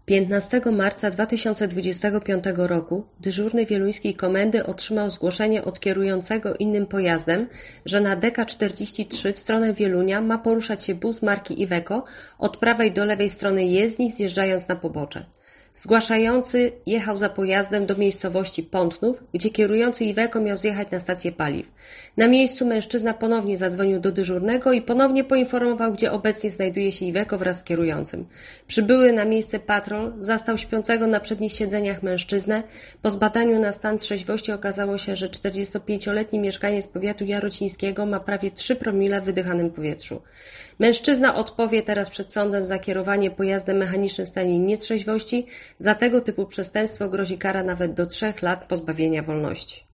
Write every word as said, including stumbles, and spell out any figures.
piętnastego marca dwa tysiące dwudziestego piątego roku dyżurny wieluńskiej komendy otrzymał zgłoszenie od kierującego innym pojazdem, że na D K czterdzieści trzy w stronę Wielunia ma poruszać się bus marki Iveco od prawej do lewej strony jezdni, zjeżdżając na pobocze. Zgłaszający jechał za pojazdem do miejscowości Pątnów, gdzie kierujący Iveco miał zjechać na stację paliw. Na miejscu mężczyzna ponownie zadzwonił do dyżurnego i ponownie poinformował, gdzie obecnie znajduje się Iveco wraz z kierującym. Przybyły na miejsce patrol zastał śpiącego na przednich siedzeniach mężczyznę. Po zbadaniu na stan trzeźwości okazało się, że czterdziestopięcioletni mieszkaniec powiatu jarocińskiego ma prawie trzy promile w wydychanym powietrzu. Mężczyzna odpowie teraz przed sądem za kierowanie pojazdem mechanicznym w stanie nietrzeźwości. Za tego typu przestępstwo grozi kara nawet do trzech lat pozbawienia wolności.